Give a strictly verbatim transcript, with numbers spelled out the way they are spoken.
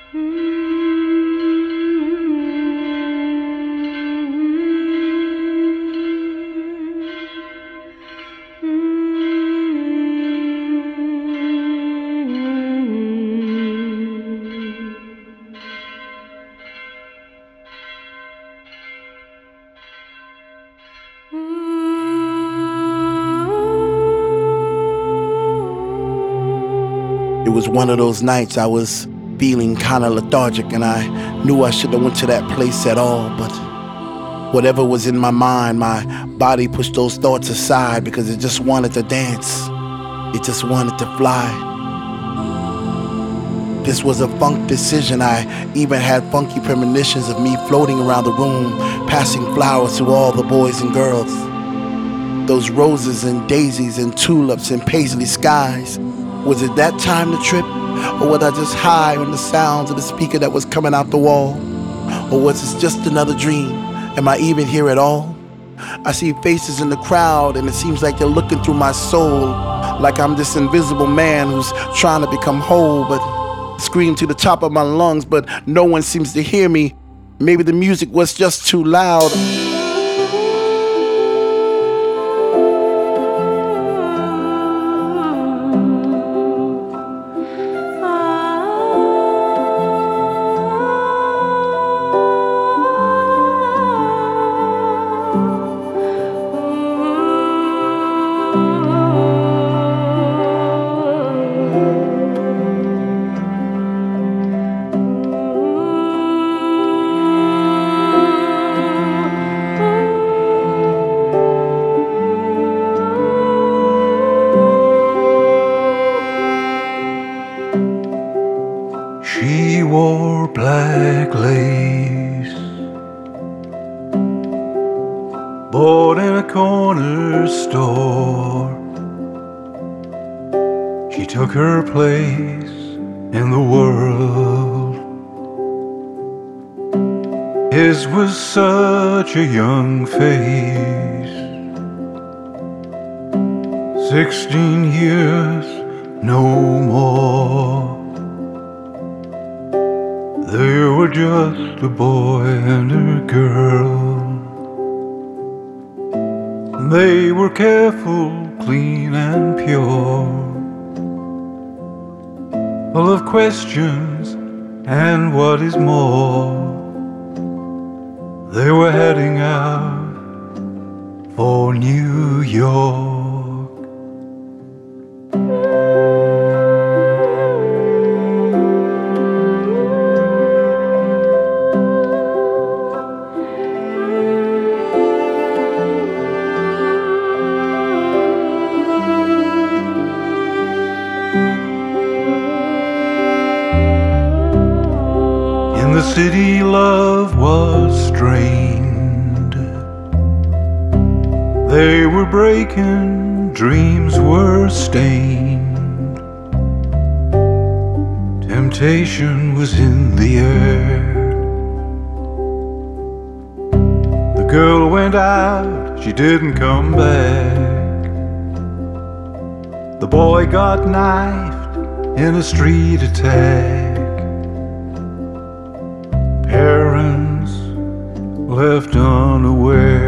It was one of those nights I was feeling kinda lethargic, and I knew I shouldn't have went to that place at all, but whatever was in my mind, my body pushed those thoughts aside because it just wanted to dance. It just wanted to fly. This was a funk decision. I even had funky premonitions of me floating around the room, passing flowers to all the boys and girls. Those roses and daisies and tulips and paisley skies. Was it that time to trip? Or was I just high on the sounds of the speaker that was coming out the wall? Or was this just another dream? Am I even here at all? I see faces in the crowd and it seems like they're looking through my soul, like I'm this invisible man who's trying to become whole, but scream to the top of my lungs, but no one seems to hear me. Maybe the music was just too loud. She wore black lace, bought in a corner store. She took her place in the world. His was such a young face, sixteen years, no more. They were just a boy and a girl. They were careful, clean and pure, full of questions and what is more. They were heading out for New York. In the city, love was strained. They were breaking, dreams were stained. Temptation was in the air. The girl went out, she didn't come back. The boy got knifed in a street attack. Parents left unaware.